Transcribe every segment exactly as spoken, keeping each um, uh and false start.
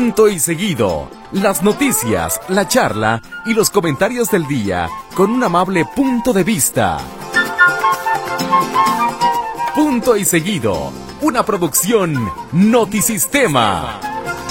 Punto y seguido. Las noticias, la charla y los comentarios del día con un amable punto de vista. Punto y seguido. Una producción Notisistema.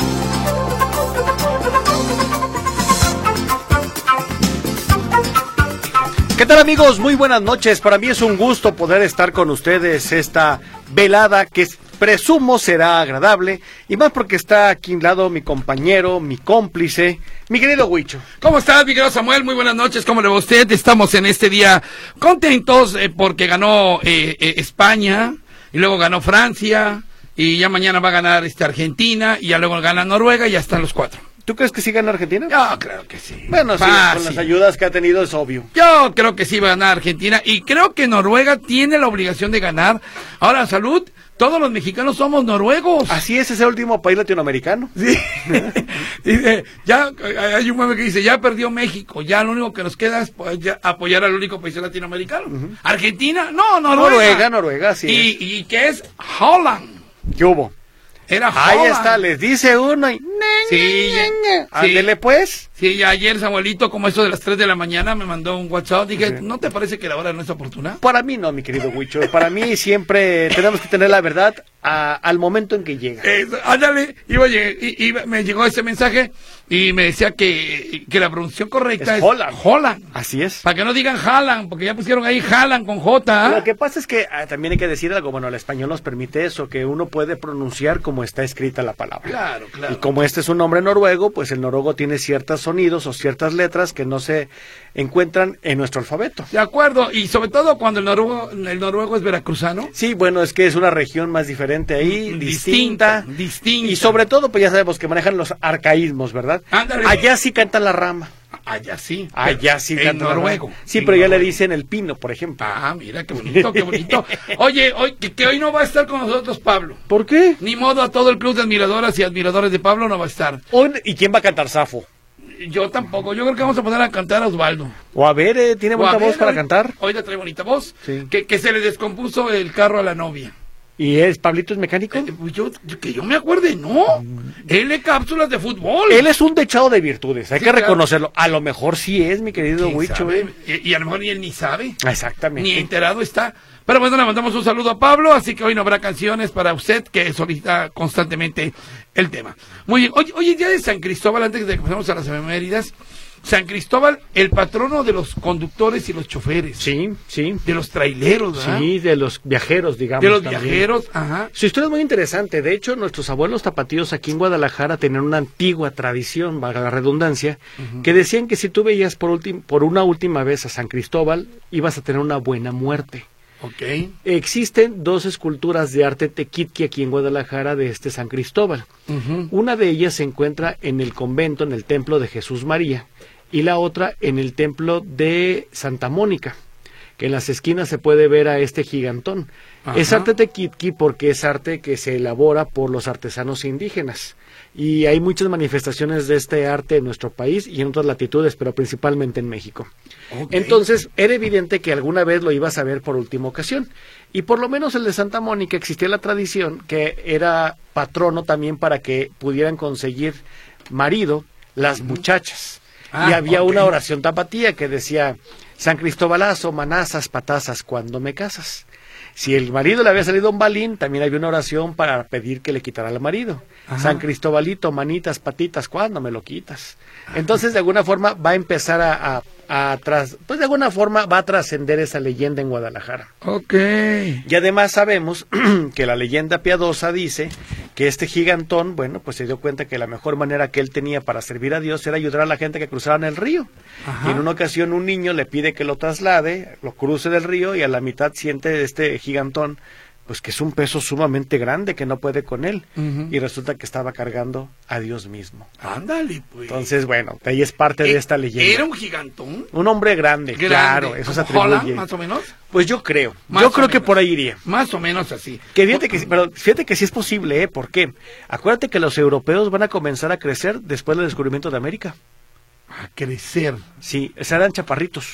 ¿Qué tal, amigos? Muy buenas noches. Para mí es un gusto poder estar con ustedes esta velada que presumo será agradable, y más porque está aquí a un lado mi compañero, mi cómplice, mi querido Huicho. ¿Cómo estás, mi querido Samuel? Muy buenas noches, ¿cómo le va a usted? Estamos en este día contentos eh, porque ganó eh, eh, España, y luego ganó Francia, y ya mañana va a ganar este Argentina, y ya luego gana Noruega, y ya están los cuatro. ¿Tú crees que sí gana Argentina? Yo creo que sí. Bueno, sí, con las ayudas que ha tenido es obvio. Yo creo que sí va a ganar Argentina, y creo que Noruega tiene la obligación de ganar. Ahora, salud, todos los mexicanos somos noruegos. Así es, es el último país latinoamericano. Sí. Dice, ya, hay un meme que dice, ya perdió México, ya lo único que nos queda es apoyar al único país latinoamericano. Uh-huh. Argentina, no, Noruega. Noruega, Noruega, sí. Y, y que es Holland. ¿Qué hubo? Era Ahí está, les dice uno y... Sí, ándele pues. Sí, ayer Samuelito, como eso de las tres de la mañana, me mandó un WhatsApp. Dije, sí. ¿No te parece que la hora no es oportuna? Para mí no, mi querido Huicho. Para mí siempre tenemos que tener la verdad a, al momento en que llega. Eh, ándale, iba, iba, me llegó ese mensaje y me decía que, que la pronunciación correcta es, es Holland. Holland. Así es. Para que no digan Haaland, porque ya pusieron ahí Haaland con J. Lo que pasa es que ah, también hay que decir algo, bueno, el español nos permite eso, que uno puede pronunciar como está escrita la palabra. Claro, claro. Y como este es un nombre noruego, pues el noruego tiene ciertos sonidos o ciertas letras que no se encuentran en nuestro alfabeto. De acuerdo, y sobre todo cuando el noruego, el noruego es veracruzano. Sí, bueno, es que es una región más diferente ahí, distinta, distinta, distinta. Y sobre todo, pues ya sabemos que manejan los arcaísmos, ¿verdad? Ándale. Allá sí cantan la rama. Allá sí. Allá sí cantan noruego. La rama. Sí, pero ya le dicen el pino, por ejemplo. Ah, mira, qué bonito, qué bonito. Oye, hoy, que, que hoy no va a estar con nosotros Pablo. ¿Por qué? Ni modo, a todo el club de admiradoras y admiradores de Pablo no va a estar. Hoy, ¿y quién va a cantar Safo? Yo tampoco, yo creo que vamos a poner a cantar a Osvaldo. O a ver, eh, ¿tiene bonita voz para hoy, cantar? Hoy le trae bonita voz. Sí. Que, que se le descompuso el carro a la novia. ¿Y es Pablito es mecánico? Eh, yo, que yo me acuerde, no. Mm. Él es cápsulas de fútbol. Él es un dechado de virtudes, hay sí, que claro. reconocerlo. A lo mejor sí es, mi querido Huicho. Eh? Y, y a lo mejor ni él ni sabe. Exactamente. Ni enterado está. Pero bueno, le mandamos un saludo a Pablo, así que hoy no habrá canciones para usted que solicita constantemente el tema. Muy bien, hoy, hoy es día de San Cristóbal, antes de que pasemos a las efemérides. San Cristóbal, el patrono de los conductores y los choferes. Sí, sí. De los traileros, ¿verdad? Sí, de los viajeros, digamos. De los también. viajeros, ajá. Su historia es muy interesante. De hecho, nuestros abuelos tapatíos aquí en Guadalajara tenían una antigua tradición, valga la redundancia, uh-huh. que decían que si tú veías por, ultim- por una última vez a San Cristóbal, ibas a tener una buena muerte. Okay. Existen dos esculturas de arte tequitqui aquí en Guadalajara de este San Cristóbal. Uh-huh. Una de ellas se encuentra en el convento, en el templo de Jesús María, y la otra en el templo de Santa Mónica, que en las esquinas se puede ver a este gigantón. Ajá. Es arte tequitqui porque es arte que se elabora por los artesanos indígenas. Y hay muchas manifestaciones de este arte en nuestro país y en otras latitudes, pero principalmente en México. Okay. Entonces, era evidente que alguna vez lo ibas a ver por última ocasión. Y por lo menos el de Santa Mónica existía la tradición que era patrono también para que pudieran conseguir marido las uh-huh. muchachas. Ah, y había okay. una oración tapatía que decía, San Cristóbalazo, manazas, patazas, ¿cuándo me casas? Si el marido le había salido un balín, también había una oración para pedir que le quitara al marido. Ajá. San Cristóbalito, manitas, patitas, ¿cuándo me lo quitas? Entonces, de alguna forma, va a empezar a, a, a tras, pues de alguna forma va a trascender esa leyenda en Guadalajara. Ok. Y además sabemos que la leyenda piadosa dice que este gigantón, bueno, pues se dio cuenta que la mejor manera que él tenía para servir a Dios era ayudar a la gente que cruzaban el río. Ajá. Y en una ocasión un niño le pide que lo traslade, lo cruce del río y a la mitad siente este gigantón, pues que es un peso sumamente grande que no puede con él. Uh-huh. Y resulta que estaba cargando a Dios mismo. Ándale, pues. Entonces, bueno, ahí es parte de esta leyenda. ¿Era un gigantón? Un hombre grande, grande. Claro, eso se atribuye. ¿Holland, más o menos? Pues yo creo, más yo creo menos. que por ahí iría. Más o menos así. Que fíjate que, pero fíjate que sí es posible, ¿eh? ¿Por qué? Acuérdate que los europeos van a comenzar a crecer después del descubrimiento de América. A crecer. Sí, eran chaparritos.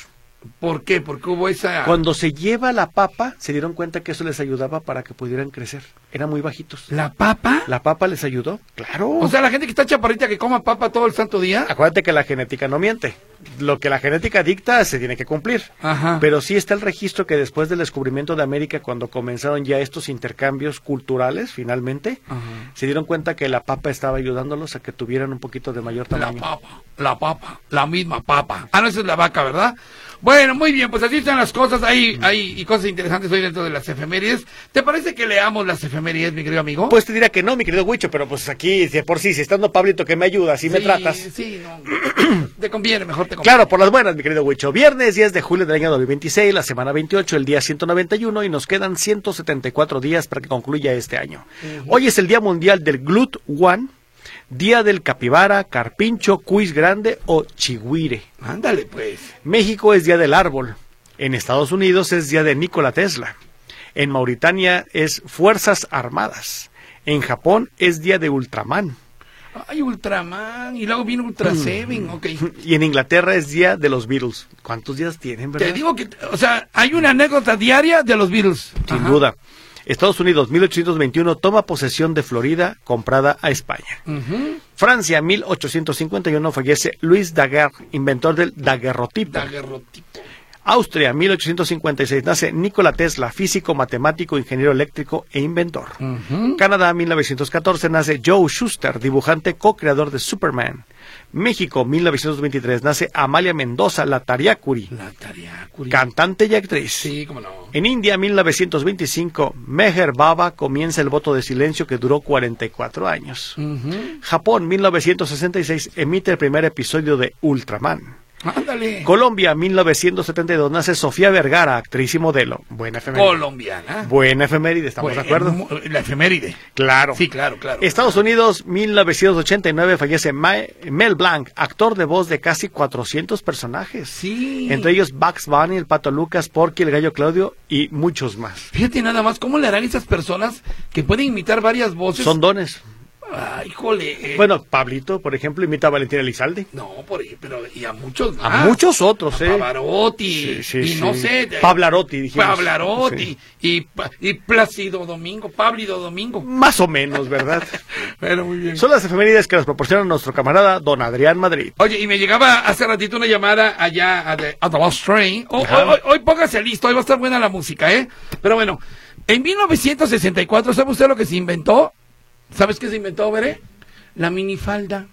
¿Por qué? Porque hubo esa... Cuando se lleva la papa, se dieron cuenta que eso les ayudaba para que pudieran crecer. Eran muy bajitos. ¿La papa? ¿La papa les ayudó? Claro. O sea, la gente que está chaparrita que coma papa todo el santo día. Acuérdate que la genética no miente. Lo que la genética dicta se tiene que cumplir. Ajá. Pero sí está el registro que después del descubrimiento de América, cuando comenzaron ya estos intercambios culturales, finalmente, Ajá. se dieron cuenta que la papa estaba ayudándolos a que tuvieran un poquito de mayor La tamaño. papa, la papa, la misma papa. Ah, no, esa es la vaca, ¿verdad? Bueno, muy bien, pues así están las cosas. Hay, hay y cosas interesantes hoy dentro de las efemérides. ¿Te parece que leamos las efemérides, mi querido amigo? Pues te diría que no, mi querido Huicho, pero pues aquí, de por sí, si estando Pablito que me ayuda, así me tratas. Sí, no. Te conviene, mejor te conviene. Claro, por las buenas, mi querido Huicho. Viernes diez de julio del año dos mil veintiséis, la semana veintiocho, el día ciento noventa y uno, y nos quedan ciento setenta y cuatro días para que concluya este año. Uh-huh. Hoy es el Día Mundial del Glut One, Día del Capibara, Carpincho, Cuis Grande o Chihuire. Ándale, pues. México es Día del Árbol. En Estados Unidos es Día de Nikola Tesla. En Mauritania es Fuerzas Armadas. En Japón es Día de Ultraman. Ay, Ultraman, y luego viene Ultra Mm. Seven, ok. Y en Inglaterra es Día de los Beatles. ¿Cuántos días tienen, verdad? Te digo que, o sea, hay una anécdota diaria de los Beatles. Sin Ajá. duda. Estados Unidos, mil ochocientos veintiuno, toma posesión de Florida, comprada a España. Uh-huh. Francia, mil ochocientos cincuenta y uno, fallece Louis Daguerre, inventor del daguerrotipo. Daguerrotipo. Austria, mil ochocientos cincuenta y seis, nace Nikola Tesla, físico, matemático, ingeniero eléctrico e inventor. Uh-huh. Canadá, mil novecientos catorce, nace Joe Shuster, dibujante, co-creador de Superman. México, mil novecientos veintitrés, nace Amalia Mendoza, la Tariacuri, La Tariacuri. cantante y actriz. Sí, cómo no. En India, mil novecientos veinticinco, Meher Baba comienza el voto de silencio que duró cuarenta y cuatro años. Uh-huh. Japón, mil novecientos sesenta y seis, emite el primer episodio de Ultraman. Ándale. Colombia, mil novecientos setenta y dos, nace Sofía Vergara, actriz y modelo. Buena efeméride. Colombiana. Buena efeméride, ¿estamos Bueno, de acuerdo? mu- La efeméride. Claro. Sí, claro, claro. Estados Unidos, mil novecientos ochenta y nueve, fallece Ma- Mel Blanc, actor de voz de casi cuatrocientos personajes. Sí. Entre ellos Bugs Bunny, el Pato Lucas, Porky, el Gallo Claudio y muchos más. Fíjate nada más, ¿cómo le harán esas personas que pueden imitar varias voces? Son dones. Ay, híjole. eh. Bueno, Pablito, por ejemplo, imita a Valentín Elizalde. No, por ahí, pero y a muchos A más. muchos otros, A ¿eh? Pavarotti. Sí, sí, y sí. no sé. de- Pablarotti, dijimos. Pablarotti. Sí. Y, Pa- y Plácido Domingo. Pablido Domingo. Más o menos, ¿verdad? Pero muy bien. Son las efemérides que nos proporciona nuestro camarada don Adrián Madrid. Oye, y me llegaba hace ratito una llamada allá a The, a The Lost Train. O- Ajá. hoy, hoy, hoy póngase listo, hoy va a estar buena la música, ¿eh? Pero bueno, en mil novecientos sesenta y cuatro, ¿sabe usted lo que se inventó? ¿Sabes qué se inventó, Veré? La minifalda.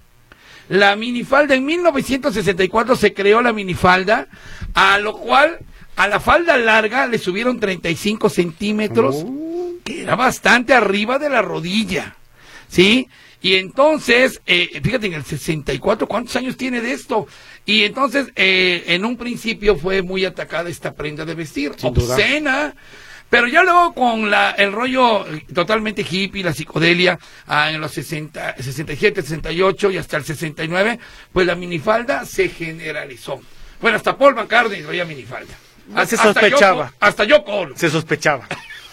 La minifalda, en mil novecientos sesenta y cuatro se creó la minifalda, a lo cual a la falda larga le subieron treinta y cinco centímetros, Oh. que era bastante arriba de la rodilla, ¿sí? Y entonces, eh, fíjate, en el sesenta y cuatro, ¿cuántos años tiene de esto? Y entonces, eh, en un principio fue muy atacada esta prenda de vestir, Sin duda. obscena. Pero ya luego con la, el rollo totalmente hippie, la psicodelia, ah, en los sesenta, sesenta y siete, sesenta y ocho y hasta el sesenta y nueve, pues la minifalda se generalizó. Bueno, hasta Paul McCartney traía minifalda. Se sospechaba. Yoko- Hasta yo Colo. Se sospechaba.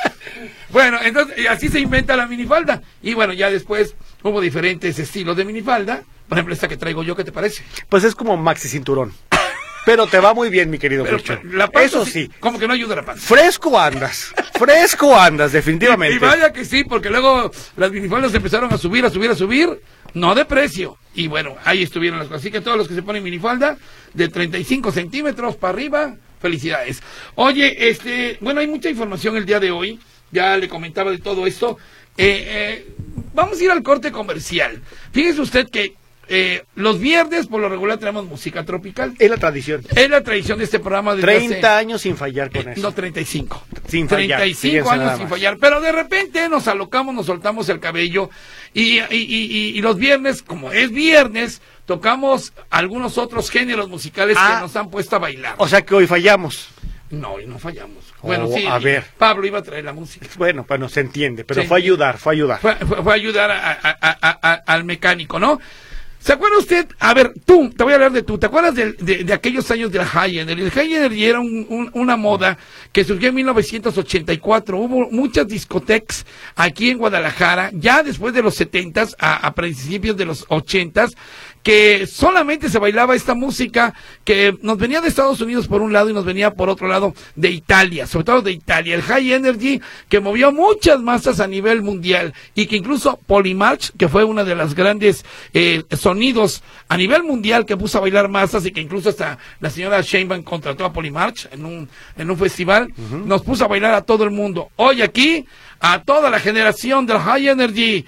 Bueno, entonces y así se inventa la minifalda. Y bueno, ya después hubo diferentes estilos de minifalda. Por ejemplo, esta que traigo yo, ¿qué te parece? Pues es como maxi cinturón. Pero te va muy bien, mi querido Pero, Pucho. la panza Eso sí. Como que no ayuda la panza. Fresco andas. Fresco andas, definitivamente. Y vaya que sí, porque luego las minifaldas empezaron a subir, a subir, a subir, no de precio. Y bueno, ahí estuvieron las cosas. Así que todos los que se ponen minifalda de treinta y cinco centímetros para arriba, felicidades. Oye, este, bueno, hay mucha información el día de hoy. Ya le comentaba de todo esto. Eh, eh, vamos a ir al corte comercial. Fíjese usted que eh, los viernes, por lo regular, tenemos música tropical. Es la tradición. Es la tradición de este programa desde hace- treinta años sin fallar con eh, eso. No, treinta y cinco. Sin fallar, treinta y cinco fíjense años nada sin más. fallar. Pero de repente nos alocamos, nos soltamos el cabello. Y, y, y, y- y los viernes, como es viernes, tocamos algunos otros géneros musicales Ah. que nos han puesto a bailar. O sea que hoy fallamos. No, y no fallamos. Bueno, Oh, sí. a y ver. Pablo iba a traer la música. Bueno, pues no se entiende, pero Sí. fue a ayudar, fue a ayudar. Fue, fue- fue a ayudar a- a- a- a- a- al mecánico, ¿no? ¿Se acuerda usted? A ver, tú, te voy a hablar de tú. ¿Te acuerdas de, de, de aquellos años del High Energy? El High Energy era un- un- una moda que surgió en mil novecientos ochenta y cuatro. Hubo muchas discotecas aquí en Guadalajara, ya después de los setentas, a, a principios de los ochentas, que solamente se bailaba esta música que nos venía de Estados Unidos por un lado y nos venía por otro lado de Italia, sobre todo de Italia, el High Energy, que movió muchas masas a nivel mundial y que incluso Polymarch, que fue una de las grandes eh, sonidos a nivel mundial que puso a bailar masas y que incluso hasta la señora Sheinbaum contrató a Polymarch en un, en un festival, uh-huh. nos puso a bailar a todo el mundo. Hoy aquí, a toda la generación del High Energy,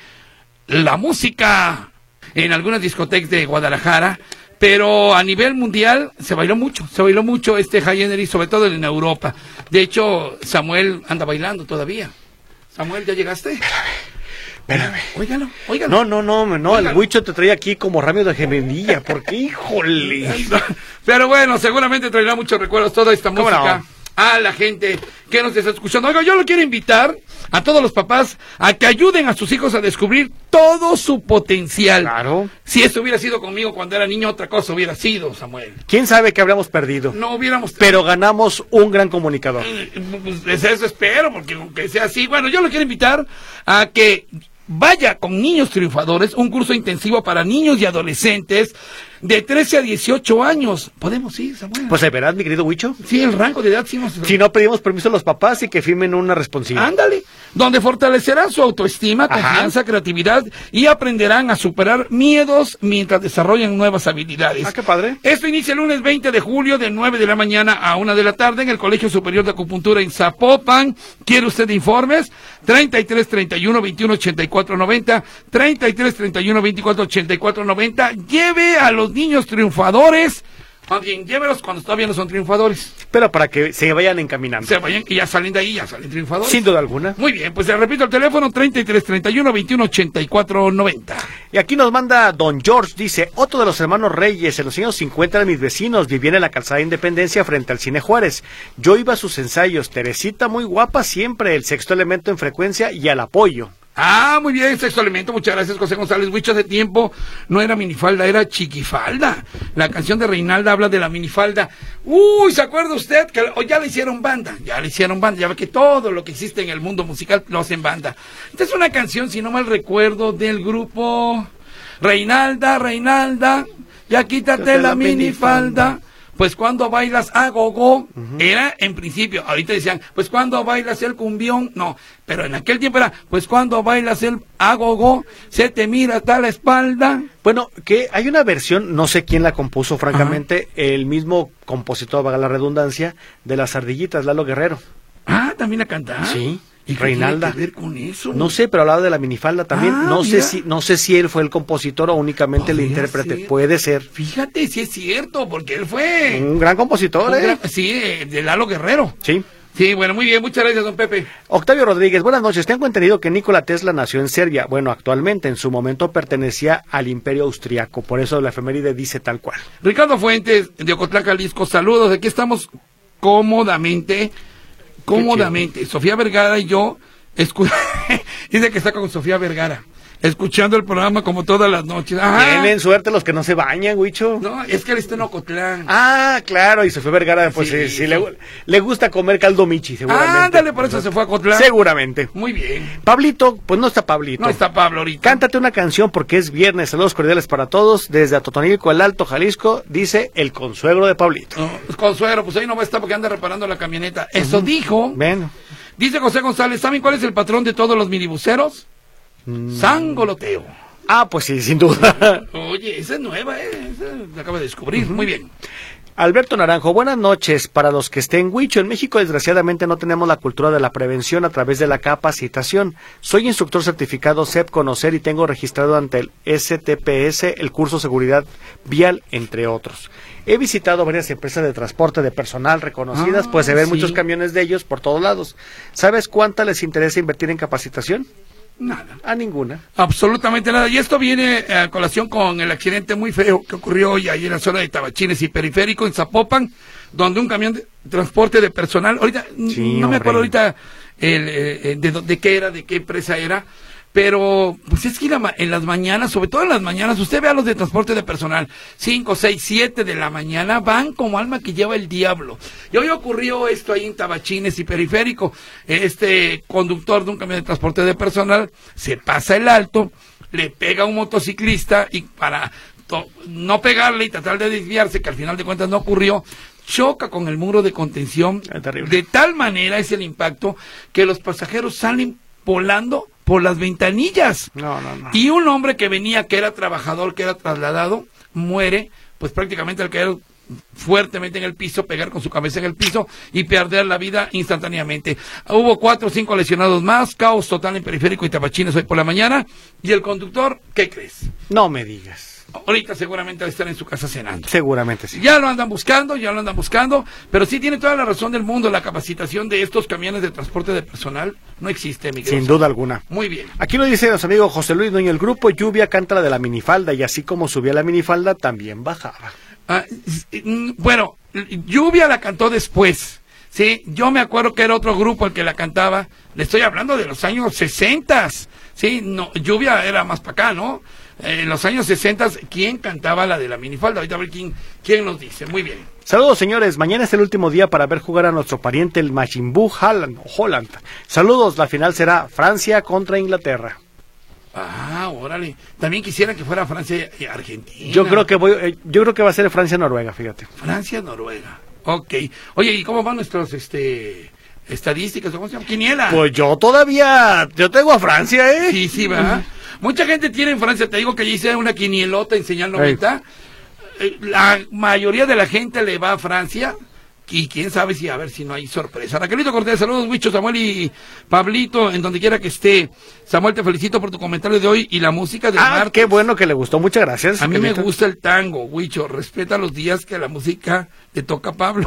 la música en algunas discotecas de Guadalajara, pero a nivel mundial se bailó mucho, se bailó mucho este High Energy, sobre todo en Europa. De hecho, Samuel anda bailando todavía. Samuel, ¿ya llegaste? Espérame. Óigalo, óigalo. No, no, no, no, óigalo. El Huicho te traía aquí como Ramiro de Gemendilla, porque híjole. Pero bueno, seguramente traerá muchos recuerdos toda esta música. No? A la gente que nos está escuchando. Oiga, yo lo quiero invitar a todos los papás a que ayuden a sus hijos a descubrir todo su potencial. Claro. Si esto hubiera sido conmigo cuando era niño, otra cosa hubiera sido, Samuel. ¿Quién sabe qué habríamos perdido? No hubiéramos... Pero ganamos un gran comunicador. Pues eso espero, porque aunque sea así, bueno, yo lo quiero invitar a que vaya con Niños Triunfadores, un curso intensivo para niños y adolescentes de trece a dieciocho años. ¿Podemos ir, Samuel? Pues de verdad, mi querido Huicho. Sí, el rango de edad sí nos... Si no pedimos permiso a los papás y que firmen una responsiva. Ándale, donde fortalecerán su autoestima, confianza, Ajá. creatividad y aprenderán a superar miedos mientras desarrollan nuevas habilidades. Ah, qué padre. Esto inicia el lunes veinte de julio de nueve de la mañana a una de la tarde en el Colegio Superior de Acupuntura en Zapopan. ¿Quiere usted informes? treinta y tres, treinta y uno, veintiuno, ochenta y cuatro, noventa, treinta y tres, treinta y uno, veinticuatro, ochenta y cuatro, noventa. Lleve a los niños triunfadores, bien, llévelos cuando todavía no son triunfadores. Pero para que se vayan encaminando. Se vayan y ya salen de ahí, ya salen triunfadores. Sin duda alguna. Muy bien, pues le repito el teléfono, treinta y tres, treinta y uno, veintiuno, ochenta y cuatro, noventa. Y aquí nos manda Don George, dice, otro de los hermanos Reyes, en los años cincuenta de mis vecinos, vivían en la calzada de Independencia frente al Cine Juárez. Yo iba a sus ensayos, Teresita muy guapa siempre, el sexto elemento en frecuencia y al apoyo. Ah, muy bien, sexto elemento, muchas gracias José González Huicho. Hace tiempo no era minifalda, era chiquifalda. La canción de Reinalda habla de la minifalda. Uy, ¿se acuerda usted que oh, ya le hicieron banda? Ya le hicieron banda, ya ve que todo lo que existe en el mundo musical lo hacen banda. Esta es una canción, si no mal recuerdo, del grupo Reinalda, Reinalda, ya quítate la, la minifalda. minifalda. Pues cuando bailas a gogo, uh-huh. era en principio, ahorita decían, pues cuando bailas el cumbión, no, pero en aquel tiempo era, pues cuando bailas el a gogo, se te mira hasta la espalda. Bueno, que hay una versión, no sé quién la compuso, francamente, uh-huh. el mismo compositor, valga la redundancia, de Las Ardillitas, Lalo Guerrero. Ah, ¿también la canta? Sí. ¿Y Reinalda. ¿Qué tiene que ver con eso? No sé, pero hablaba de la minifalda también. Ah, no mira. sé si, no sé si él fue el compositor o únicamente el intérprete. Ser. Puede ser. Fíjate, si es cierto, porque él fue un gran compositor, un ¿eh? gran, sí, de Lalo Guerrero. Sí. Sí, bueno, muy bien, muchas gracias, don Pepe. Octavio Rodríguez, buenas noches. Tengo entendido que Nikola Tesla nació en Serbia. Bueno, actualmente, en su momento pertenecía al Imperio Austriaco. Por eso la efeméride dice tal cual. Ricardo Fuentes, de Ocotlán, Jalisco, saludos. Aquí estamos cómodamente, cómodamente. Sofía Vergara y yo, escu... dice que está con Sofía Vergara, escuchando el programa como todas las noches. Ajá. Tienen suerte los que no se bañan, Huicho. No, es que él está en Ocotlán. Ah, claro, y Sofía Vergara, pues sí, sí, sí le, le gusta comer caldo michi, seguramente. Ándale, por eso se fue a Ocotlán. Seguramente. Muy bien. Pablito, pues no está Pablito. No está Pablo ahorita. Cántate una canción porque es viernes. Saludos cordiales para todos. Desde Atotonilco, el Alto, Jalisco, dice el consuegro de Pablito. No, consuegro, pues ahí no va a estar porque anda reparando la camioneta. Eso uh-huh. dijo. Bueno. Dice José González, ¿saben cuál es el patrón de todos los minibuseros? Mm. Sangoloteo. Ah, pues sí, sin duda. Oye, esa es nueva, ¿eh? Esa la acabo de descubrir. Uh-huh. Muy bien. Alberto Naranjo, buenas noches. Para los que estén Huicho, en México desgraciadamente no tenemos la cultura de la prevención a través de la capacitación. Soy instructor certificado C E P Conocer y tengo registrado ante el S T P S el curso Seguridad Vial, entre otros. He visitado varias empresas de transporte de personal reconocidas, ah, pues se ven sí. muchos camiones de ellos por todos lados. ¿Sabes cuánta les interesa invertir en capacitación? Nada. A ninguna. Absolutamente nada. Y esto viene a colación con el accidente muy feo que ocurrió hoy ahí en la zona de Tabachines y Periférico, en Zapopan, donde un camión de transporte de personal, ahorita, sí, no hombre. me acuerdo ahorita el, eh, de, de qué era, de qué empresa era, pero pues es que la, en las mañanas, sobre todo en las mañanas, usted ve a los de transporte de personal, cinco, seis, siete de la mañana, van como alma que lleva el diablo. Y hoy ocurrió esto ahí en Tabachines y Periférico. Este conductor de un camión de transporte de personal se pasa el alto, le pega a un motociclista y para to, no pegarle y tratar de desviarse, que al final de cuentas no ocurrió, choca con el muro de contención. De tal manera es el impacto que los pasajeros salen volando por las ventanillas. No, no, no. Y un hombre que venía, que era trabajador, que era trasladado, muere, pues prácticamente al caer fuertemente en el piso, pegar con su cabeza en el piso y perder la vida instantáneamente. Hubo cuatro o cinco lesionados más, caos total en Periférico y Tapachines hoy por la mañana. Y el conductor, ¿qué crees? No me digas. Ahorita seguramente va a estar en su casa cenando. Seguramente sí. Ya lo andan buscando, ya lo andan buscando, pero sí tiene toda la razón del mundo. La capacitación de estos camiones de transporte de personal no existe, Miguel. Sin duda alguna. Muy bien. Aquí lo dice nuestro amigo José Luis Dueño, el grupo Lluvia canta la de la minifalda, y así como subía la minifalda, también bajaba. Ah, bueno, Lluvia la cantó después. Sí, yo me acuerdo que era otro grupo el que la cantaba. Le estoy hablando de los años sesentas. Sí, no, Lluvia era más para acá, ¿no? Eh, en los años sesentas, ¿quién cantaba la de la minifalda? Ahorita a ver quién, quién nos dice. Muy bien. Saludos, señores. Mañana es el último día para ver jugar a nuestro pariente el Majin Buu Holland, Holland. Saludos. La final será Francia contra Inglaterra. Ah, órale. También quisiera que fuera Francia y Argentina. Yo creo que voy, eh, yo creo que va a ser Francia-Noruega, fíjate. Francia-Noruega. Ok. Oye, ¿y cómo van nuestros este estadísticas? ¿Cómo se llama? Quiniela. Pues yo todavía, yo tengo a Francia, ¿eh? Sí, sí, va. Mucha gente tiene en Francia, te digo que ya hice una quinielota en Señal noventa. Eh, la mayoría de la gente le va a Francia. Y quién sabe si, a ver si no hay sorpresa. Raquelito Cortés, saludos, Huicho, Samuel y Pablito, en donde quiera que esté. Samuel, te felicito por tu comentario de hoy y la música de Ah, martes. qué bueno que le gustó, muchas gracias. A mí Raquelito. me gusta el tango, Huicho, respeta los días que la música le toca a Pablo.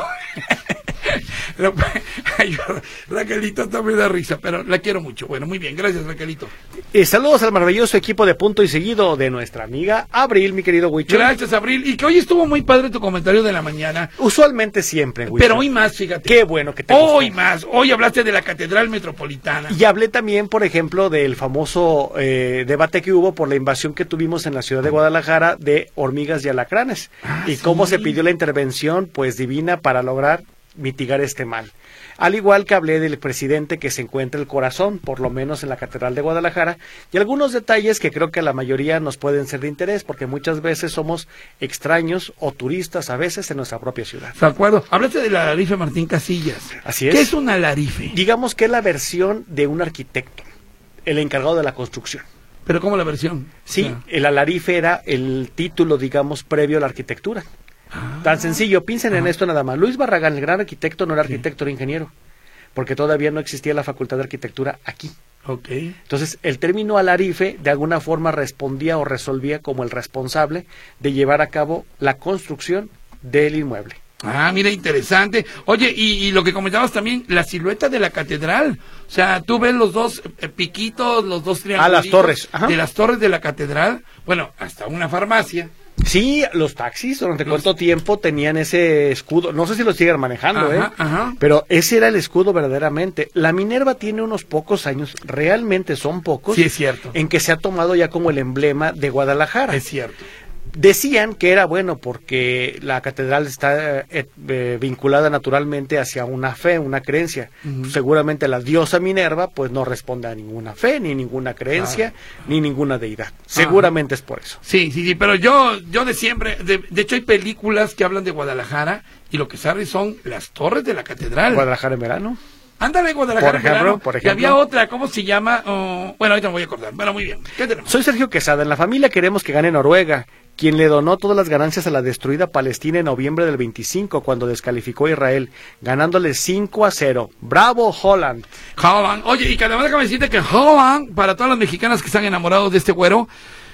Ay, Raquelito también da risa, pero la quiero mucho. Bueno, muy bien, gracias, Raquelito. Eh, saludos al maravilloso equipo de Punto y Seguido de nuestra amiga Abril, mi querido Huicho. Gracias, Abril. Y que hoy estuvo muy padre tu comentario de la mañana. Usualmente siempre, Huicho. Pero hoy más, fíjate. Qué bueno que te Hoy gustó. más. Hoy hablaste de la Catedral Metropolitana. Y hablé también, por ejemplo, del famoso eh, debate que hubo por la invasión que tuvimos en la ciudad de Guadalajara de hormigas y alacranes. Ah, y sí. cómo se pidió la intervención, pues, divina para lograr mitigar este mal. Al igual que hablé del presidente que se encuentra el corazón, por lo menos en la Catedral de Guadalajara, y algunos detalles que creo que a la mayoría nos pueden ser de interés, porque muchas veces somos extraños o turistas a veces en nuestra propia ciudad. De acuerdo. Hablaste de la alarife Martín Casillas. Así es. ¿Qué es una alarife? Digamos que es la versión de un arquitecto, el encargado de la construcción. ¿Pero cómo la versión? Sí, O sea, el alarife era el título, digamos, previo a la arquitectura. ah, Tan sencillo, piensen ah. en esto nada más. Luis Barragán, el gran arquitecto, no era arquitecto, era ingeniero, porque todavía no existía la facultad de arquitectura aquí. Ok. Entonces, el término alarife de alguna forma respondía o resolvía como el responsable de llevar a cabo la construcción del inmueble. Ah, mira, interesante. Oye, y, y lo que comentabas también, la silueta de la catedral. O sea, tú ves los dos eh, piquitos, los dos triángulos. Ah, las torres, ajá. De las torres de la catedral. Bueno, hasta una farmacia. Sí, los taxis durante Los- cuánto tiempo tenían ese escudo, no sé si lo siguen manejando, Ajá, ¿eh? ajá. Pero ese era el escudo verdaderamente. La Minerva tiene unos pocos años, realmente son pocos, Sí, es cierto. en que se ha tomado ya como el emblema de Guadalajara. Es cierto. Decían que era bueno porque la catedral está eh, eh, vinculada naturalmente hacia una fe, una creencia. Ujú. Seguramente la diosa Minerva pues no responde a ninguna fe, ni ninguna creencia, Claro. ni ninguna deidad. Seguramente es por eso. Sí, sí, sí, pero yo, yo de siempre, de, de hecho hay películas que hablan de Guadalajara y lo que sale son las torres de la catedral. Guadalajara en verano. Ándale, Guadalajara. Por ejemplo, verano. por Y ejemplo. había otra, ¿cómo se llama? Oh, bueno, ahorita me voy a acordar. Bueno, muy bien. ¿Qué tenemos? Soy Sergio Quesada. En la familia queremos que gane Noruega, quien le donó todas las ganancias a la destruida Palestina en noviembre del veinticinco, cuando descalificó a Israel, ganándole cinco a cero. ¡Bravo, Holland! Holland. Oye, y que además déjame decirte que Holland, para todas las mexicanas que están enamorados de este güero,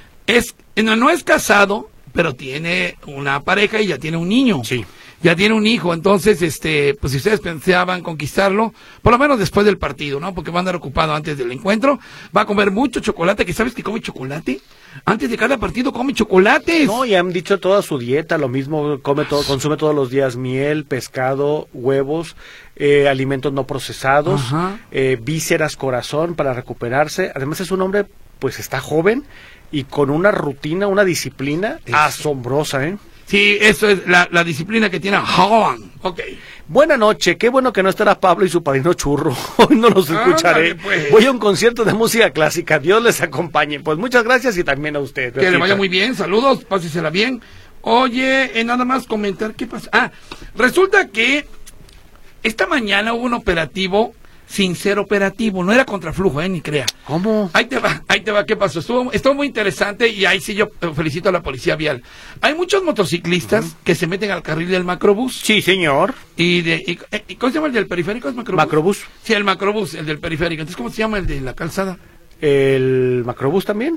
es no, no es casado, pero tiene una pareja y ya tiene un niño. Sí. Ya tiene un hijo, entonces, este, pues si ustedes pensaban conquistarlo, por lo menos después del partido, ¿no? Porque va a andar ocupado antes del encuentro, va a comer mucho chocolate, que sabes que come chocolate, antes de cada partido come chocolates. No, y han dicho toda su dieta, lo mismo, come todo, consume todos los días miel, pescado, huevos, eh, alimentos no procesados, Ajá. eh, vísceras, corazón para recuperarse. Además es un hombre, pues está joven y con una rutina, una disciplina Eso. asombrosa, ¿eh? Sí, eso es la, la disciplina que tiene Holland. Ok. Buena noche, qué bueno que no estará Pablo y su padrino Churro. Hoy no los escucharé. Ándale, pues. Voy a un concierto de música clásica. Dios les acompañe. Pues muchas gracias y también a usted. Que le vaya muy bien, saludos, pásesela bien. Oye, eh, nada más comentar, ¿qué pasa? Ah, resulta que esta mañana hubo un operativo sin ser operativo, no era contraflujo, eh, ni crea. ¿Cómo? Ahí te va, ahí te va, ¿qué pasó? Estuvo, estuvo muy interesante y ahí sí yo felicito a la policía vial. Hay muchos motociclistas uh-huh. que se meten al carril del macrobús. Sí, señor. Y de, y, y, ¿cómo se llama el del periférico? ¿Es macrobús? Macrobús. Sí, el macrobús, el del periférico. Entonces, ¿cómo se llama el de la calzada? ¿El macrobús también?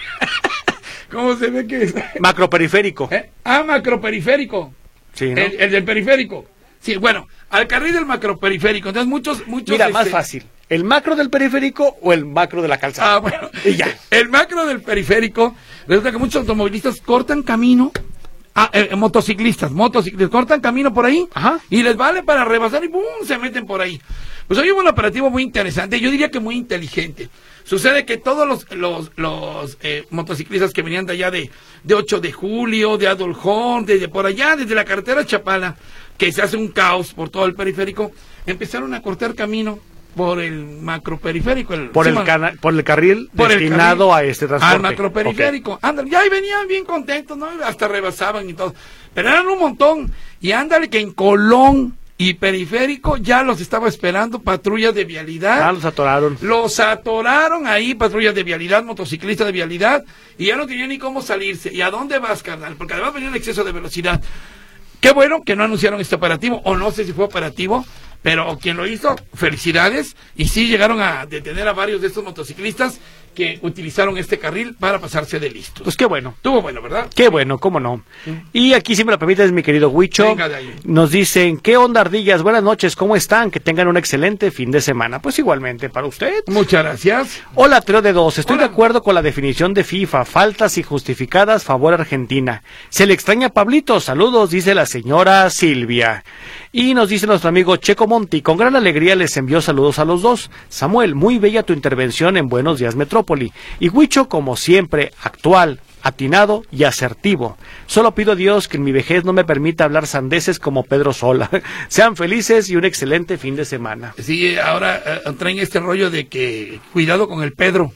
¿Cómo se ve que es? Macroperiférico. ¿Eh? Ah, macroperiférico. Sí, ¿no? El, el del periférico. Sí, bueno, al carril del macroperiférico. Entonces muchos, muchos... Mira, este... más fácil. ¿El macro del periférico o el macro de la calzada? Ah, bueno. Y ya. El macro del periférico, resulta que muchos automovilistas cortan camino, ah, eh, motociclistas, motociclistas, cortan camino por ahí. Ajá. Y les vale para rebasar y ¡pum! Se meten por ahí. Pues hoy hubo un operativo muy interesante, yo diría que muy inteligente. Sucede que todos los los, los eh, motociclistas que venían de allá de, de ocho de julio, de Adolf Horn, desde por allá, desde la carretera Chapala, que se hace un caos por todo el periférico, empezaron a cortar camino por el macroperiférico. El, por, sí, el cana por el carril por destinado el carril, a este transporte. Al macroperiférico. Okay. Ándale, y ahí venían bien contentos, ¿no? Hasta rebasaban y todo. Pero eran un montón. Y ándale que en Colón y periférico ya los estaba esperando patrullas de vialidad. Ah, los atoraron. Los atoraron ahí, patrullas de vialidad, motociclistas de vialidad, y ya no tenían ni cómo salirse. ¿Y a dónde vas, carnal? Porque además venía el exceso de velocidad. Qué bueno que no anunciaron este operativo, o no sé si fue operativo, pero quien lo hizo, felicidades, y sí llegaron a detener a varios de estos motociclistas que utilizaron este carril para pasarse de listos. Pues qué bueno. Estuvo bueno, ¿verdad? Qué bueno, cómo no. ¿Sí? Y aquí, si me lo permites, mi querido Huicho, Venga de ahí. Nos dicen, ¿qué onda, ardillas? Buenas noches, ¿cómo están? Que tengan un excelente fin de semana. Pues igualmente para usted. Muchas gracias. Hola, Trio de Dos. Estoy Hola. de acuerdo con la definición de FIFA. Faltas injustificadas, favor Argentina. Se le extraña a Pablito. Saludos, dice la señora Silvia. Y nos dice nuestro amigo Checo Monti, con gran alegría les envió saludos a los dos. Samuel, muy bella tu intervención en Buenos Días Metrópoli. Y Huicho, como siempre, actual, atinado y asertivo. Solo pido a Dios que en mi vejez no me permita hablar sandeces como Pedro Sola. Sean felices y un excelente fin de semana. Sí, ahora uh, traen este rollo de que cuidado con el Pedro.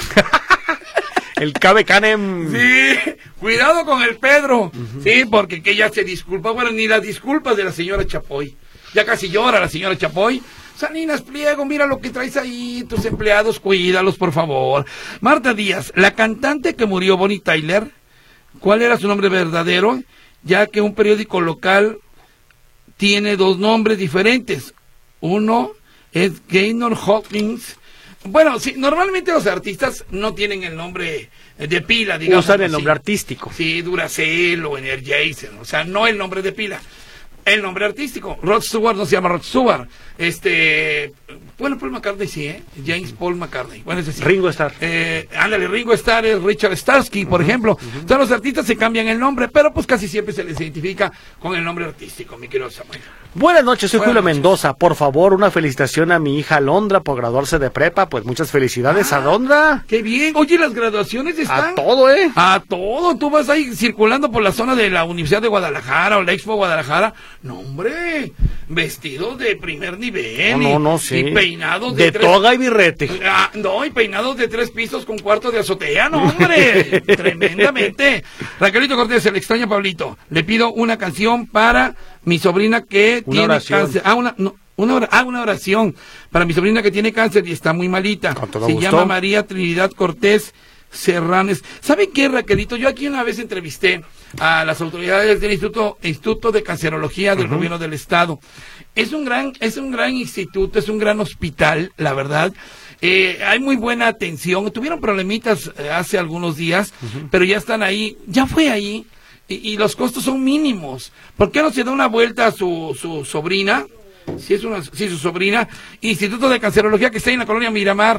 El Cabe Canem. Sí, cuidado con el Pedro. Uh-huh. Sí, porque que ya se disculpa. Bueno, ni las disculpas de la señora Chapoy. Ya casi llora la señora Chapoy. Salinas Pliego, mira lo que traes ahí, tus empleados, cuídalos, por favor. Marta Díaz, la cantante que murió, Bonnie Tyler, ¿cuál era su nombre verdadero? Ya que un periódico local tiene dos nombres diferentes. Uno es Gaynor Hopkins. Bueno, sí, normalmente los artistas no tienen el nombre de pila, digamos. Usan el nombre artístico. Sí, Duracell o Energizer, o sea, no el nombre de pila. El nombre artístico. Rod Stewart no se llama Rod Stewart. Este, bueno, Paul McCartney sí, ¿eh? James Paul McCartney. Bueno, ese sí. Ringo Starr. Eh, ándale, Ringo Starr es Richard Starsky, por uh-huh, ejemplo. Uh-huh. Todos los artistas se cambian el nombre, pero pues casi siempre se les identifica con el nombre artístico, mi querido Samuel. Buenas noches, soy Buenas Julio noches. Mendoza. Por favor, una felicitación a mi hija Alondra por graduarse de prepa. Pues muchas felicidades, ah, Alondra. Qué bien. Oye, las graduaciones están... A todo, ¿eh? A todo. Tú vas ahí circulando por la zona de la Universidad de Guadalajara o la Expo Guadalajara. No, hombre, vestidos de primer nivel. No, no, no, sí. Y peinados de, de tres... toga y birrete. Ah, no, y peinados de tres pisos con cuarto de azotea. No, hombre, tremendamente. Raquelito Cortés, el extraño Pablito. Le pido una canción para mi sobrina que una tiene oración. cáncer. Ah, una, no, una, or ah, una oración para mi sobrina que tiene cáncer y está muy malita. Con todo Se gusto. llama María Trinidad Cortés Serranes. ¿Saben qué, Raquelito? Yo aquí una vez entrevisté a las autoridades del Instituto, Instituto de Cancerología del uh-huh. Gobierno del Estado. Es un gran, es un gran instituto, es un gran hospital, la verdad. Eh, hay muy buena atención. Tuvieron problemitas eh, hace algunos días, uh-huh. pero ya están ahí. Ya fue ahí. Y, y los costos son mínimos. ¿Por qué no se da una vuelta a su, su sobrina? Si es una, si su sobrina, Instituto de Cancerología que está en la colonia Miramar.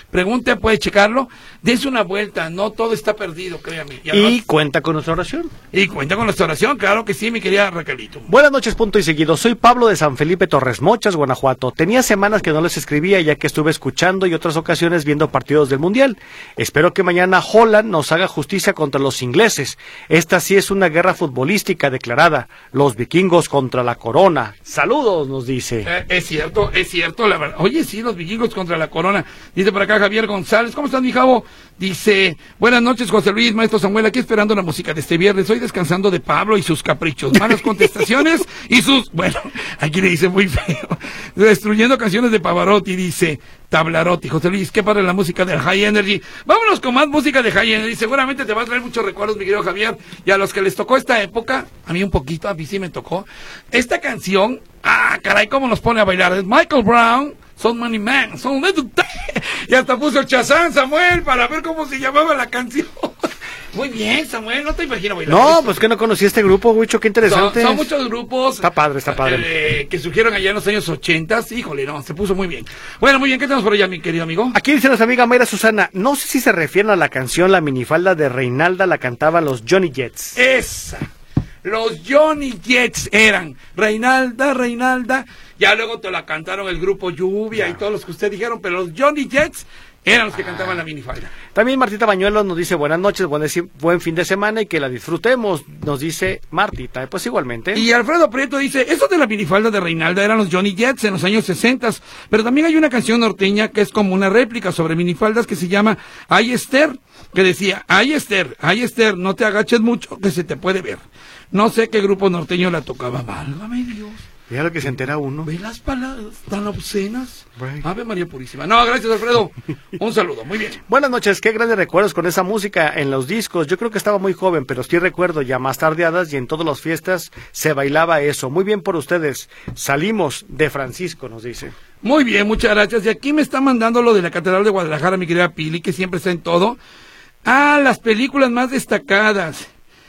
Pregunte, puede checarlo. Dese una vuelta, no todo está perdido, créame. Y, además, y cuenta con nuestra oración. Y cuenta con nuestra oración, claro que sí, mi querida Raquelito. Buenas noches, punto y seguido. Soy Pablo de San Felipe Torres Mochas, Guanajuato. Tenía semanas que no les escribía ya que estuve escuchando y otras ocasiones viendo partidos del Mundial. Espero que mañana Holland nos haga justicia contra los ingleses. Esta sí es una guerra futbolística declarada. Los vikingos contra la corona. Saludos, nos dice. Eh, es cierto, es cierto, la verdad. Oye, sí, los vikingos contra la corona. Dice por acá Javier González. ¿Cómo estás, mi Javo? Dice, buenas noches, José Luis, maestro Samuel, aquí esperando la música de este viernes. Hoy descansando de Pablo y sus caprichos, malas contestaciones y sus, bueno, aquí le dice muy feo, destruyendo canciones de Pavarotti, dice Tablarotti. José Luis, qué padre la música del High Energy. Vámonos con más música de High Energy, seguramente te va a traer muchos recuerdos, mi querido Javier, y a los que les tocó esta época, a mí un poquito, a mí sí me tocó, esta canción, ah, caray, cómo nos pone a bailar, es Michael Brown, Son Money Man, Son Little y hasta puso el Chazán, Samuel, para ver cómo se llamaba la canción. Muy bien, Samuel, no te imagino bailar. No, esto. Pues que no conocí este grupo, Huicho, qué interesante. Son, son muchos grupos. Está padre, está padre. Eh, que surgieron allá en los años ochentas. Híjole, no, se puso muy bien. Bueno, muy bien, ¿qué tenemos por allá, mi querido amigo? Aquí dice nuestra amiga Mayra Susana, no sé si se refieren a la canción La minifalda de Reinalda, la cantaban los Johnny Jets. Esa. Los Johnny Jets eran Reinalda, Reinalda. Ya luego te la cantaron el grupo Lluvia ya. Y todos los que usted dijeron, pero los Johnny Jets eran los que ah. cantaban la minifalda. También Martita Bañuelos nos dice buenas noches, buen, buen fin de semana y que la disfrutemos, nos dice Martita, pues igualmente. Y Alfredo Prieto dice, esos de la minifalda de Reinalda eran los Johnny Jets en los años sesenta, pero también hay una canción norteña que es como una réplica sobre minifaldas que se llama Ay Esther, que decía, Ay Esther, Ay Esther, no te agaches mucho que se te puede ver. No sé qué grupo norteño la tocaba, válgame Dios. Mira lo que se entera uno. ¿Ve las palabras tan obscenas? Right. Ave María Purísima. No, gracias, Alfredo. Un saludo, muy bien. Buenas noches, qué grandes recuerdos con esa música en los discos. Yo creo que estaba muy joven, pero sí recuerdo ya más tardeadas y en todas las fiestas se bailaba eso. Muy bien por ustedes. Salimos de Francisco, nos dice. Muy bien, muchas gracias. Y aquí me está mandando lo de la Catedral de Guadalajara, mi querida Pili, que siempre está en todo. Ah, las películas más destacadas.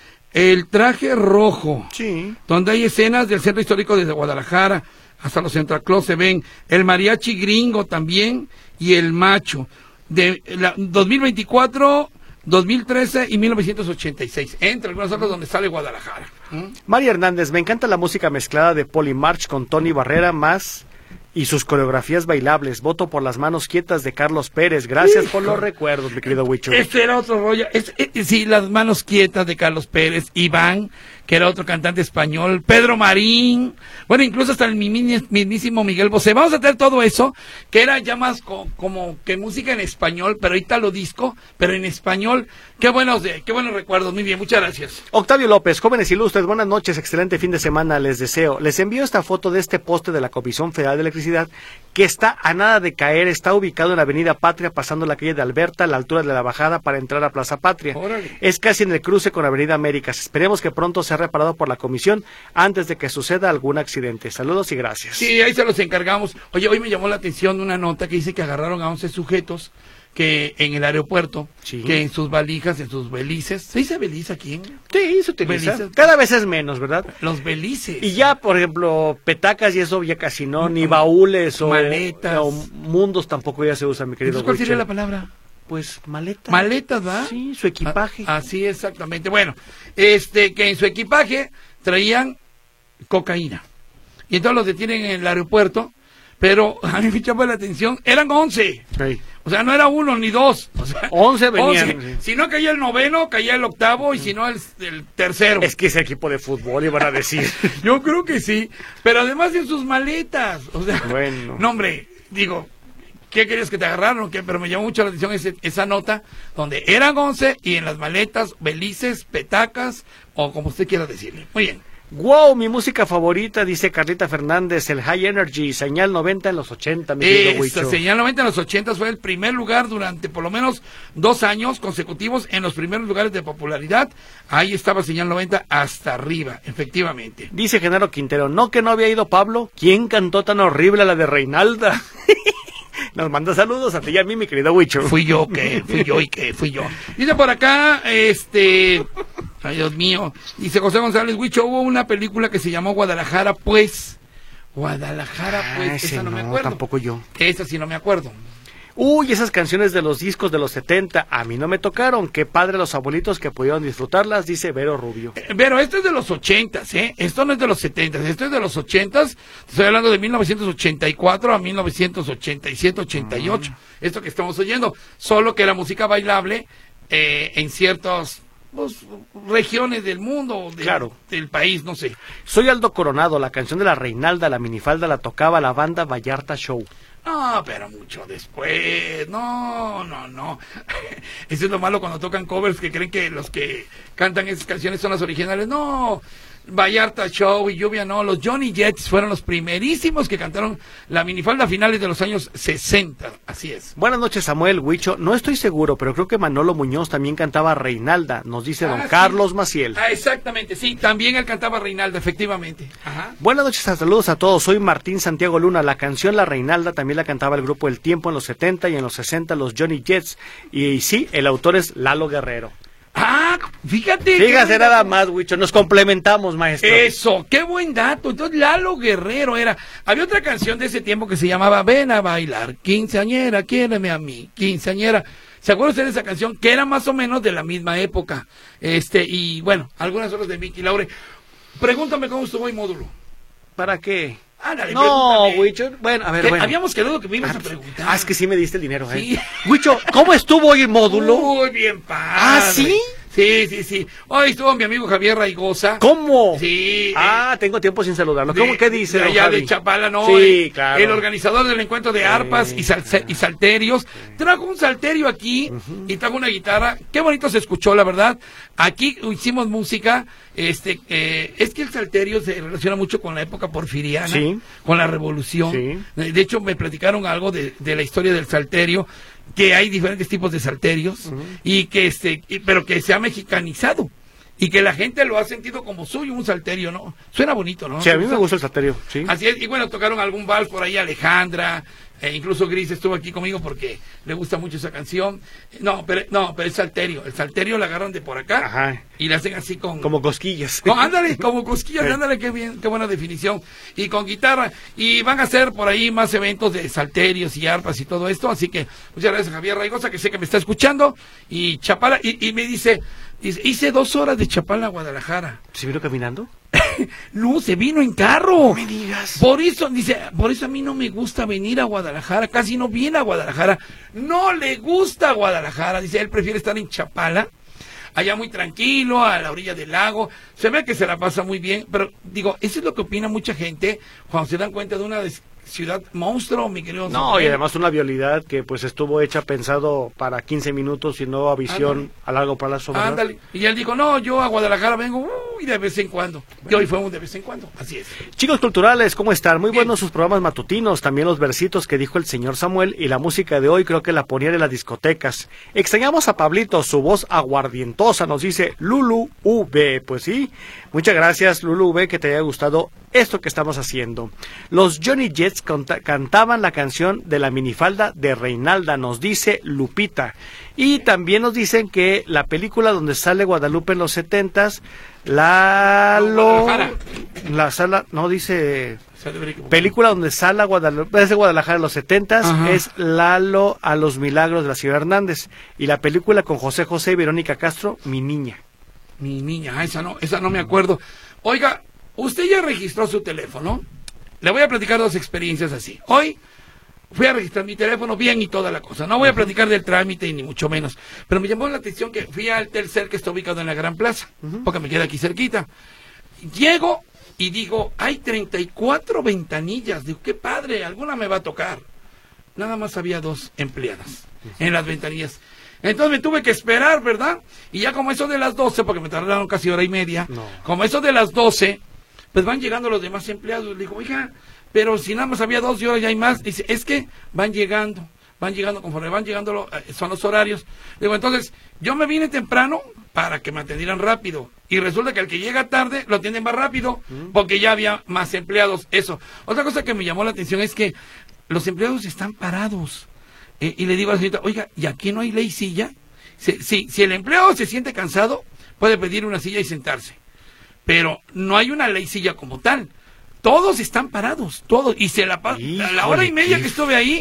El Traje Rojo, sí, donde hay escenas del centro histórico desde Guadalajara hasta los Santa Claus se ven, el Mariachi Gringo también y el Macho, de la, dos mil veinticuatro, dos mil trece y mil novecientos ochenta y seis, entre algunas otras donde sale Guadalajara. ¿Mm? María Hernández, me encanta la música mezclada de Poli March con Tony Barrera más y sus coreografías bailables. Voto por Las Manos Quietas de Carlos Pérez. Gracias Hijo. por los recuerdos, mi querido Huicho. Este era otro rollo. Es, es, sí, Las Manos Quietas de Carlos Pérez. Iván, que era otro cantante español. Pedro Marín. Bueno, incluso hasta el mismísimo Miguel Bosé. Vamos a tener todo eso, que era ya más co como que música en español, pero italo disco, pero en español. Qué buenos, de, qué buenos recuerdos. Muy bien, muchas gracias. Octavio López, jóvenes ilustres, buenas noches, excelente fin de semana, les deseo. Les envío esta foto de este poste de la Comisión Federal de Electricidad, que está a nada de caer, está ubicado en la Avenida Patria, pasando la calle de Alberta, a la altura de la bajada para entrar a Plaza Patria. Órale. Es casi en el cruce con la Avenida Américas. Esperemos que pronto sea reparado por la comisión antes de que suceda algún accidente. Saludos y gracias. Sí, ahí se los encargamos. Oye, hoy me llamó la atención una nota que dice que agarraron a once sujetos que en el aeropuerto, sí, que en sus valijas, en sus belices, ¿se dice beliz aquí? Sí, se utiliza. Cada vez es menos, ¿verdad? Los belices. Y ya, por ejemplo, petacas y eso ya casi no, ni baúles o maletas o mundos tampoco ya se usa, mi querido. ¿Cuál sería la palabra? Pues maletas. Maletas, ¿verdad? Sí, su equipaje. A, así exactamente. Bueno, este que en su equipaje traían cocaína. Y entonces los detienen en el aeropuerto, pero a mí me llamó la atención, eran once. Sí. O sea, no era uno ni dos. O sea, once venían. once. Sí. Si no caía el noveno, caía el octavo y si no el, el tercero. Es que ese equipo de fútbol iban a decir. Yo creo que sí. Pero además en sus maletas. O sea, bueno. No, hombre, digo, ¿qué querías que te agarraran o qué? Pero me llamó mucho la atención ese, esa nota donde eran once y en las maletas, belices, petacas o como usted quiera decirle. Muy bien. Wow, mi música favorita, dice Carlita Fernández, el High Energy, señal noventa en los ochenta, mi querido Huicho. Esta señal noventa en los ochenta fue el primer lugar durante por lo menos dos años consecutivos en los primeros lugares de popularidad. Ahí estaba señal noventa hasta arriba, efectivamente. Dice Genaro Quintero, no que no había ido Pablo, ¿quién cantó tan horrible la de Reinalda? Nos manda saludos a ti y a mí, mi querido Huicho. Fui yo, que fui yo y que fui yo. Dice por acá, este... Ay, Dios mío. Dice José González, Huicho, hubo una película que se llamó Guadalajara, pues. Guadalajara, pues. Ah, esa no, no me acuerdo. Tampoco yo. Esa sí no me acuerdo. Uy, esas canciones de los discos de los setenta, a mí no me tocaron. Qué padre los abuelitos que pudieron disfrutarlas, dice Vero Rubio. Eh, Pero esto es de los ochentas, ¿eh? Esto no es de los setentas, esto es de los ochentas. Estoy hablando de mil novecientos ochenta y cuatro a mil novecientos ochenta y siete, ochenta y ocho. Mm. Esto que estamos oyendo. Solo que era música bailable eh, en ciertas pues, regiones del mundo, de, claro. del país, no sé. Soy Aldo Coronado, la canción de la Reinalda, la minifalda, la tocaba la banda Vallarta Show. No, pero mucho después, no, no, no. Eso es lo malo cuando tocan covers, que creen que los que cantan esas canciones son las originales. No, Vallarta Show y Lluvia no, los Johnny Jets fueron los primerísimos que cantaron la minifalda a finales de los años sesenta, así es. Buenas noches, Samuel, Huicho, no estoy seguro, pero creo que Manolo Muñoz también cantaba Reinalda, nos dice don ah, Carlos sí. Maciel. Ah, exactamente, sí, también él cantaba Reinalda, efectivamente. Ajá. Buenas noches, saludos a todos, soy Martín Santiago Luna, la canción La Reinalda también la cantaba el grupo El Tiempo en los setenta y en los sesenta los Johnny Jets, y, y sí, el autor es Lalo Guerrero. Ah, fíjate. Fíjate nada más, Huicho, nos complementamos, maestro. Eso, qué buen dato. Entonces Lalo Guerrero era. Había otra canción de ese tiempo que se llamaba Ven a bailar, quinceañera, quiéreme a mí, quinceañera. ¿Se acuerdan ustedes de esa canción? Que era más o menos de la misma época. Este, y bueno, algunas horas de Vicky Laure. Pregúntame cómo estuvo el módulo. ¿Para qué? Ándale, no, Huicho, bueno, a ver, bueno. Habíamos quedado que me ibas ah, a preguntar. Ah, es que sí me diste el dinero, ¿eh? Sí. Huicho, ¿cómo estuvo hoy el módulo? Muy bien, padre. ¿Ah, sí? Sí, sí, sí. Hoy estuvo mi amigo Javier Raigosa. ¿Cómo? Sí. Ah, eh, tengo tiempo sin saludarlo. ¿Cómo de, qué dice? De allá de Chapala, no. Sí, el, claro. El organizador del encuentro de arpas sí, y, sal, claro. y salterios. Sí. Trajo un salterio aquí uh-huh. y trajo una guitarra. Qué bonito se escuchó, la verdad. Aquí hicimos música. Este, eh, es que el salterio se relaciona mucho con la época porfiriana, sí. con la revolución. Sí. De hecho, me platicaron algo de, de la historia del salterio, que hay diferentes tipos de salterios, uh-huh. y que este, y, pero que se ha mexicanizado. Y que la gente lo ha sentido como suyo, un salterio, ¿no? Suena bonito, ¿no? Sí, a mí me gusta el salterio, sí. Así es, y bueno, tocaron algún vals por ahí, Alejandra, eh, incluso Gris estuvo aquí conmigo porque le gusta mucho esa canción. No, pero no, pero es salterio, el salterio lo agarran de por acá. Ajá. Y le hacen así con... Como cosquillas. No, ándale, como cosquillas, ándale, qué bien, qué buena definición. Y con guitarra, y van a hacer por ahí más eventos de salterios y arpas y todo esto, así que muchas gracias a Javier Raigosa, que sé que me está escuchando, y Chapala, y, y me dice... Hice dos horas de Chapala a Guadalajara. ¿Se vino caminando? No, se vino en carro. No me digas. Por eso, dice, por eso a mí no me gusta venir a Guadalajara. Casi no viene a Guadalajara. No le gusta Guadalajara. Dice, él prefiere estar en Chapala, allá muy tranquilo, a la orilla del lago. Se ve que se la pasa muy bien. Pero, digo, eso es lo que opina mucha gente cuando se dan cuenta de una des- ciudad monstruo, mi querido. No, Samuel. Y además una vialidad que pues estuvo hecha pensado para quince minutos y nueva visión Ándale. A largo plazo. Ándale. Y él dijo, no, yo a Guadalajara vengo uy, de vez en cuando. Bueno. Y hoy fue un de vez en cuando, así es. Chicos culturales, ¿cómo están? Muy Bien. Buenos sus programas matutinos, también los versitos que dijo el señor Samuel y la música de hoy creo que la ponían en las discotecas. Extrañamos a Pablito, su voz aguardientosa, nos dice Lulu V. Pues sí, muchas gracias Lulu V, que te haya gustado esto que estamos haciendo. Los Johnny Jets canta- cantaban la canción de la minifalda de Reinalda, nos dice Lupita. Y también nos dicen que la película donde sale Guadalupe en los setentas, Lalo... La sala, no dice... Película donde sale Guadalupe, es de Guadalajara en los setentas, Ajá. es Lalo a los milagros de la señora Hernández. Y la película con José José y Verónica Castro, Mi Niña. Mi niña, esa no, esa no me acuerdo. Oiga, usted ya registró su teléfono. Le voy a platicar dos experiencias así. Hoy fui a registrar mi teléfono bien y toda la cosa. No voy a platicar del trámite ni mucho menos. Pero me llamó la atención que fui al Telcel, que está ubicado en la Gran Plaza, uh-huh. porque me queda aquí cerquita. Llego y digo, hay treinta y cuatro ventanillas. Digo, qué padre, alguna me va a tocar. Nada más había dos empleadas uh-huh. en las ventanillas. Entonces me tuve que esperar, ¿verdad? Y ya como eso de las doce, porque me tardaron casi hora y media, no. como eso de las doce, pues van llegando los demás empleados. Le digo, oiga, pero si nada más había dos y ahora ya hay más. Dice, es que van llegando, van llegando, conforme van llegando, lo, eh, son los horarios. Digo, entonces, yo me vine temprano para que me atendieran rápido. Y resulta que el que llega tarde lo atienden más rápido, ¿Mm? porque ya había más empleados. Eso. Otra cosa que me llamó la atención es que los empleados están parados. Eh, y le digo a la señorita, oiga, ¿y aquí no hay ley silla? Si, si, si el empleado se siente cansado, puede pedir una silla y sentarse. Pero no hay una ley silla como tal. Todos están parados, todos. Y se la pa- a la hora y media que estuve ahí,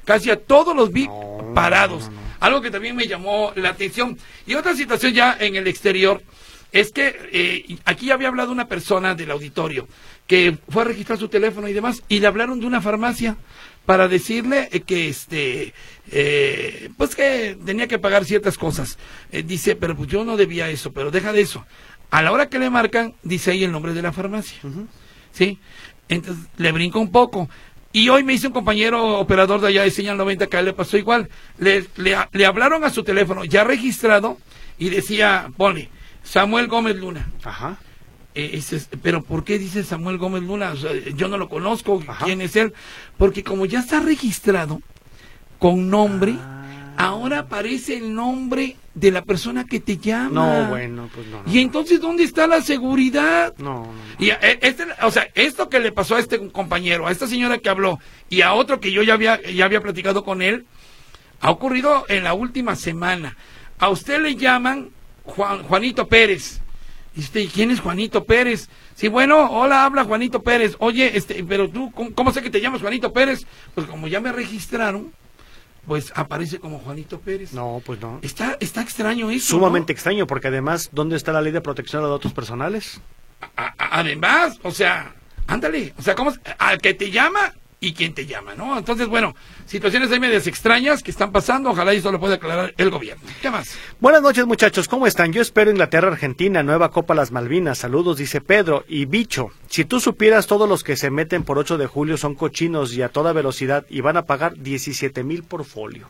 casi a todos los vi No, parados. no, no, no. Algo que también me llamó la atención. Y otra situación ya en el exterior es que eh, aquí había hablado una persona del auditorio que fue a registrar su teléfono y demás, y le hablaron de una farmacia para decirle eh, que este eh, pues que tenía que pagar ciertas cosas. Eh, dice, pero pues yo no debía eso, pero deja de eso. A la hora que le marcan, dice ahí el nombre de la farmacia. Uh-huh. ¿Sí? Entonces le brinca un poco. Y hoy me dice un compañero operador de allá de Señal noventa que a él le pasó igual. Le, le, le hablaron a su teléfono ya registrado y decía, ponle, Samuel Gómez Luna. Ajá. Eh, ese es, pero ¿por qué dice Samuel Gómez Luna? O sea, yo no lo conozco. Ajá. ¿Quién es él? Porque como ya está registrado con nombre, ah. ahora aparece el nombre de la persona que te llama. No, bueno, pues no. no y entonces, ¿dónde está la seguridad? No, no, no. Y este, o sea, esto que le pasó a este compañero, a esta señora que habló, y a otro que yo ya había, ya había platicado con él, ha ocurrido en la última semana. A usted le llaman Juan, Juanito Pérez. Y usted, ¿y quién es Juanito Pérez? Sí, bueno, hola, habla Juanito Pérez. Oye, este, pero tú, ¿cómo, cómo sé que te llamas Juanito Pérez? Pues como ya me registraron, pues aparece como Juanito Pérez. No, pues no. Está, está extraño eso, Sumamente ¿no? extraño, porque además, ¿dónde está la ley de protección de datos personales? A, a, además, o sea, ándale, o sea, ¿cómo? Al que te llama y quién te llama, ¿no? Entonces, bueno, situaciones ahí medias extrañas que están pasando, ojalá eso lo pueda aclarar el gobierno. ¿Qué más? Buenas noches, muchachos, ¿cómo están? Yo espero Inglaterra-Argentina, nueva Copa Las Malvinas, saludos, dice Pedro. Y Bicho, si tú supieras, todos los que se meten por ocho de julio son cochinos y a toda velocidad y van a pagar diecisiete mil por folio.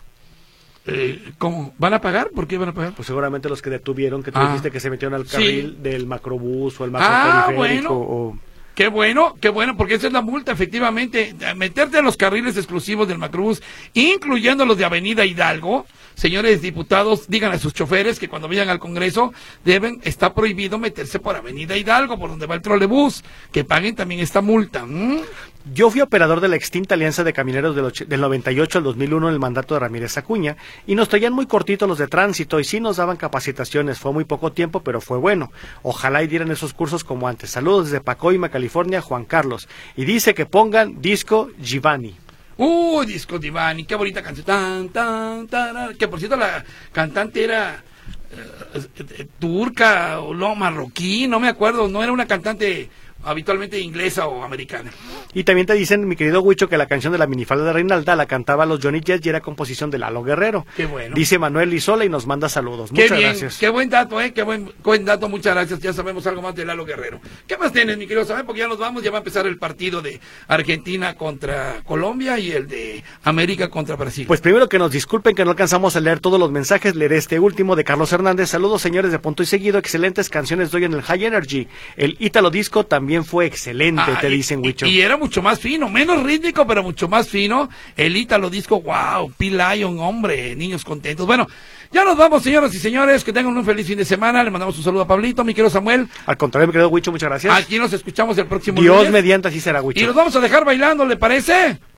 Eh, ¿Cómo? ¿Van a pagar? ¿Por qué van a pagar? Pues seguramente los que detuvieron, que tú ah, dijiste que se metieron al carril sí. del macrobús o el ah, macroperiférico. Bueno. O... Qué bueno, qué bueno, porque esa es la multa, efectivamente, meterte en los carriles exclusivos del macrobús, incluyendo los de Avenida Hidalgo. Señores diputados, digan a sus choferes que cuando vayan al Congreso deben, está prohibido meterse por Avenida Hidalgo, por donde va el trolebús, que paguen también esta multa. ¿Mm? Yo fui operador de la extinta Alianza de Camioneros del, del noventa y ocho al dos mil uno en el mandato de Ramírez Acuña, y nos traían muy cortitos los de tránsito y sí nos daban capacitaciones. Fue muy poco tiempo, pero fue bueno. Ojalá y dieran esos cursos como antes. Saludos desde Pacoima, California, Juan Carlos. Y dice que pongan Disco Giovanni. Uh, Disco Giovanni, qué bonita canción. Tan, tan, tan, que por cierto la cantante era uh, uh, turca o no, marroquí, no me acuerdo, no era una cantante habitualmente inglesa o americana. Y también te dicen, mi querido Huicho, que la canción de la minifalda de Reinalda la cantaba los Johnny Jets y era composición de Lalo Guerrero. Qué bueno. Dice Manuel Lizola y nos manda saludos. Qué Muchas bien, gracias. Qué buen dato, eh, qué buen, buen dato, muchas gracias. Ya sabemos algo más de Lalo Guerrero. ¿Qué más tienes, mi querido Samuel? Porque ya nos vamos, ya va a empezar el partido de Argentina contra Colombia y el de América contra Brasil. Pues primero que nos disculpen que no alcanzamos a leer todos los mensajes, leeré este último de Carlos Hernández. Saludos, señores de Punto y Seguido, excelentes canciones de hoy en el High Energy. El Ítalo Disco también fue excelente. Ah, te y, dicen, Huicho. Y, y era mucho más fino, menos rítmico, pero mucho más fino. El Ítalo Disco, wow, P-Lion, hombre, niños contentos. Bueno, ya nos vamos, señoras y señores, que tengan un feliz fin de semana. Le mandamos un saludo a Pablito, mi querido Samuel. Al contrario, mi querido Huicho, muchas gracias. Aquí nos escuchamos el próximo Dios lunes. mediante, así será, Huicho. Y nos vamos a dejar bailando, ¿le parece?